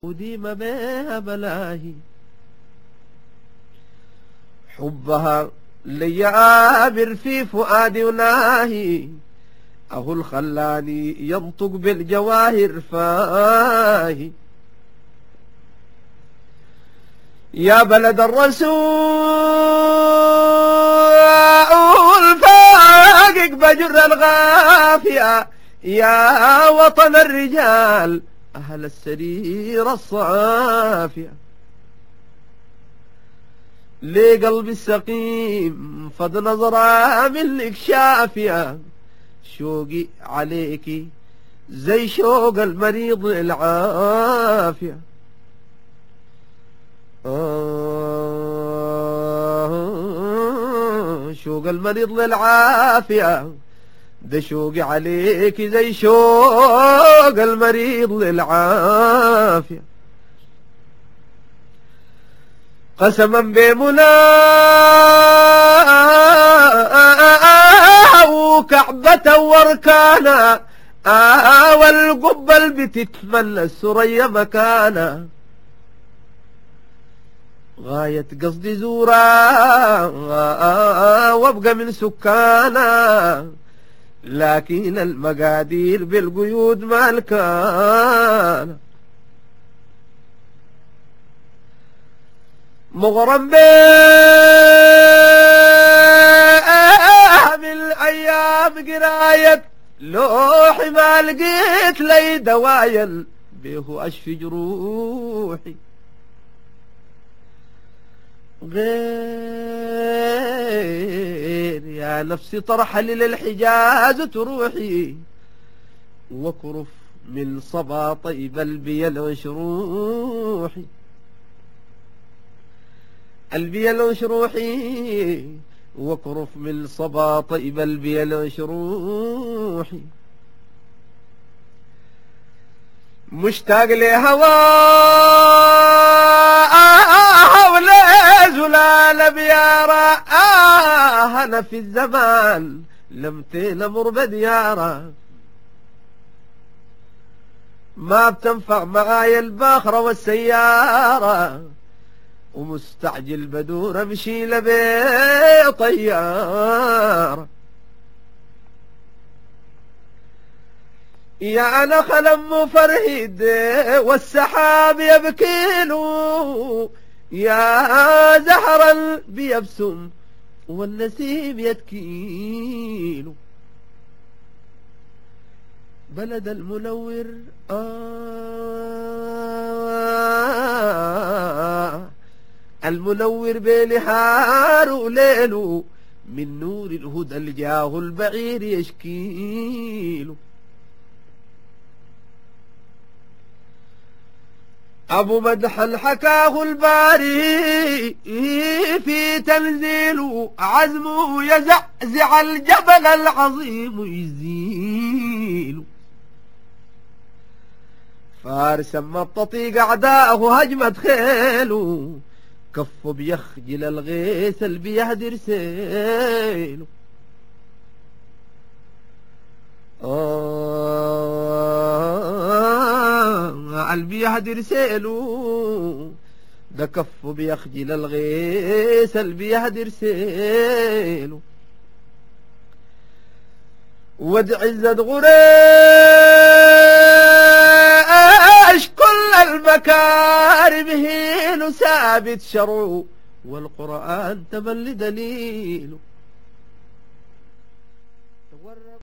وديم بها بلاهي حبها لي عابر في فؤادي وناهي أهو الخلاني ينطق بالجواهر فاهي يا بلد الرسول فاقق بجر الغافية يا وطن الرجال أهل السرير الصافية لي قلبي السقيم فض نظرة منك شافية شوقي عليكي زي شوق المريض العافية شوق المريض للعافية ده شوقي عليك زي شوق المريض للعافية قسما بمنى وكعبة واركانا والقبل بتتمنى السرية مكانا غاية قصدي زورا وابقى من سكانا لكن المقادير بالقيود مالكانا مغرم بيه من الأيام قراية لوحي ما لقيت لي دوايا بيه أشفي جروحي غير يا نفسي ترحلي للحجاز تروحي وكرف من صبا طيب قلبي العش روحي قلبي العش روحي وكرف من صبا طيب قلبي العش روحي مشتاق لهواه ولا زلال بيارا أنا في الزمان لم تنمر بديارا ما بتنفع معايا الباخرة والسيارة ومستعجل بدور امشي لبي طيارة يا أنا خلم فرهد والسحاب يبكيله يا زهرا بيبسم والنسيم يتكيله بلد المنور المنور بنهار وليله من نور الهدى الجاه البعير يشكيله أبو مدحن حكاه الباري في تنزيله عزمه يزعزع الجبل العظيم يزيله فارس مططي قعداه هجمة خيله كفه بيخجل الغيث اللي بيهدر سيله قلبي يهدر سيله ده كفه بيخجل الغيث اللي بيهدر سيله ود عزة غريش كل المكارم هينه ثابت شرعه والقرآن تملي دليله